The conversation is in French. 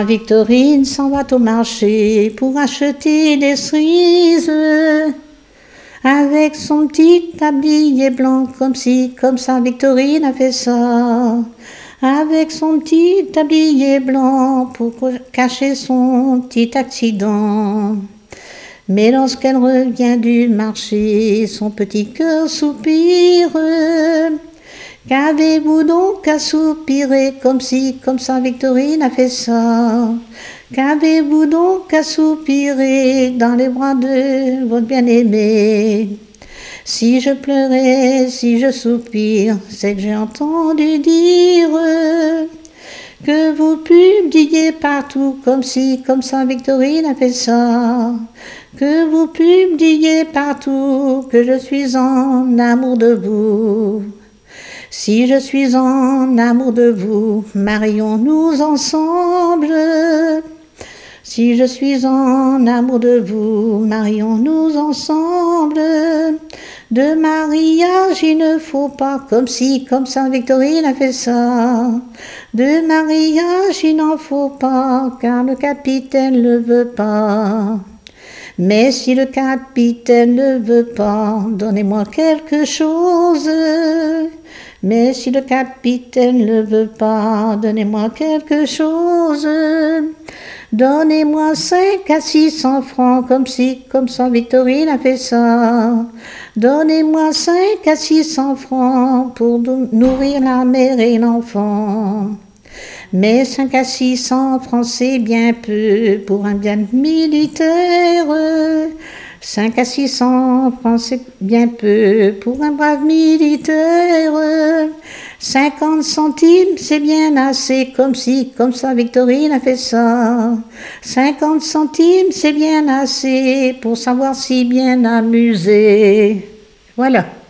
Quand Victorine s'en va au marché pour acheter des cerises, avec son petit tablier blanc, comme si, comme ça, Victorine a fait ça. Avec son petit tablier blanc pour cacher son petit accident. Mais lorsqu'elle revient du marché, son petit cœur soupire. Qu'avez-vous donc à soupirer comme si, comme ça, Victorine a fait ça? Qu'avez-vous donc à soupirer dans les bras de votre bien-aimé? Si je pleurais, si je soupire, c'est que j'ai entendu dire que vous publiez partout comme si, comme ça, Victorine a fait ça. Que vous publiez partout que je suis en amour de vous. Si je suis en amour de vous, marions-nous ensemble. Si je suis en amour de vous, marions-nous ensemble. De mariage, il ne faut pas, comme si, comme ça, Victorine a fait ça. De mariage, il n'en faut pas, car le capitaine ne veut pas. Mais si le capitaine ne veut pas, donnez-moi quelque chose. Mais si le capitaine ne veut pas, donnez-moi quelque chose. Donnez-moi 5 à 600 francs, comme si, comme ça, Victorine a fait ça. Donnez-moi 5 à 600 francs pour nourrir la mère et l'enfant. Mais 5 à 600 francs, c'est bien peu pour un bien militaire. 5 à 600 francs, c'est bien peu pour un brave militaire. 50 centimes, c'est bien assez, comme si, comme ça, Victorine a fait ça. 50 centimes, c'est bien assez pour savoir si bien amuser. Voilà.